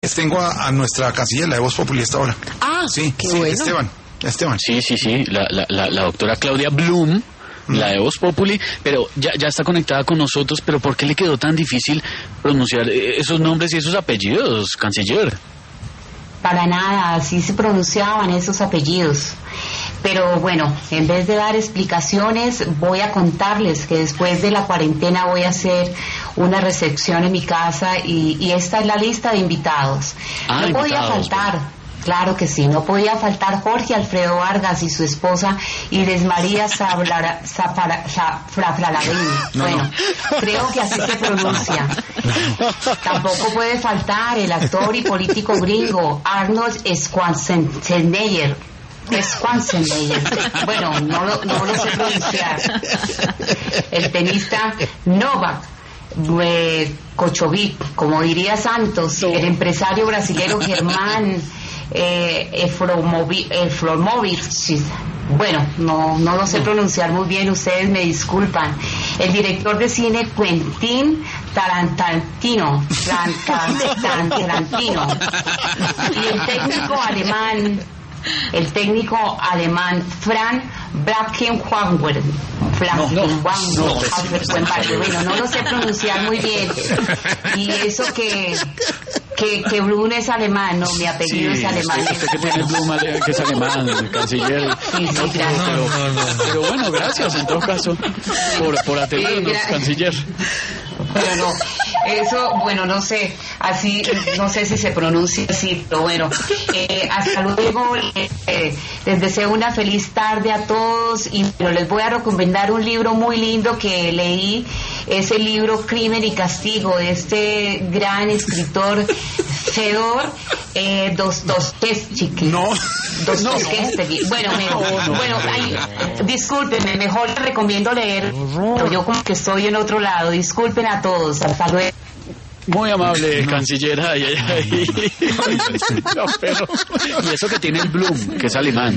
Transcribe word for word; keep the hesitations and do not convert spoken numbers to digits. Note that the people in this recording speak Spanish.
tengo a, a nuestra canciller, la de Voz Populi, esta hora. Ah, sí, qué sí, bueno. Esteban, Esteban. Sí, sí, sí, la, la, la, la doctora Claudia Blum, mm. la de Voz Populi, pero ya, ya está conectada con nosotros, pero ¿por qué le quedó tan difícil pronunciar esos nombres y esos apellidos, canciller? Para nada, así se pronunciaban esos apellidos. Pero bueno, en vez de dar explicaciones, voy a contarles que después de la cuarentena voy a hacer una recepción en mi casa y, y esta es la lista de invitados. Ah, no podía invitados, faltar, bueno. Claro que sí, no podía faltar Jorge Alfredo Vargas y su esposa Iris María Zafra- Zafra- Zafralavín. No, Bueno, no. creo que así se pronuncia. Tampoco puede faltar el actor y político gringo Arnold Schwarzenegger. Schwarzenegger. Bueno, no lo, no lo sé pronunciar. El tenista Novak eh, Djokovic, como diría Santos, el empresario brasilero Germán eh, Efromovi- Efromovic. Bueno, no, no lo sé pronunciar muy bien, ustedes me disculpan. El director de cine Quentin Tarantino, Tarantino, y el técnico alemán, el técnico alemán Frank Brackenhauer. No, no, no, Bueno, no lo sé pronunciar muy bien. Y eso que que, que Blum es alemán, no, mi apellido Sí, es alemán. usted, usted que tiene Blum, ale- que es alemán, el canciller. Sí, sí, No, pero, gracias. pero, pero bueno, gracias en todo caso por, por atendernos, Sí, gra- canciller. Pero no, eso, bueno, no sé, así, no sé si se pronuncia así, pero bueno, eh, hasta luego, eh, les deseo una feliz tarde a todos y bueno, les voy a recomendar un libro muy lindo que leí, es el libro Crimen y Castigo de este gran escritor Fedor eh, Dostoyevsky. No, Dostoyevsky. Bueno, me, bueno, ay, discúlpenme, mejor les recomiendo leer, pero yo como que estoy en otro lado, disculpen a todos, hasta luego. Muy amable, canciller. Ay, ay, ay. No, pero, y eso que tiene el Blum, que es alemán.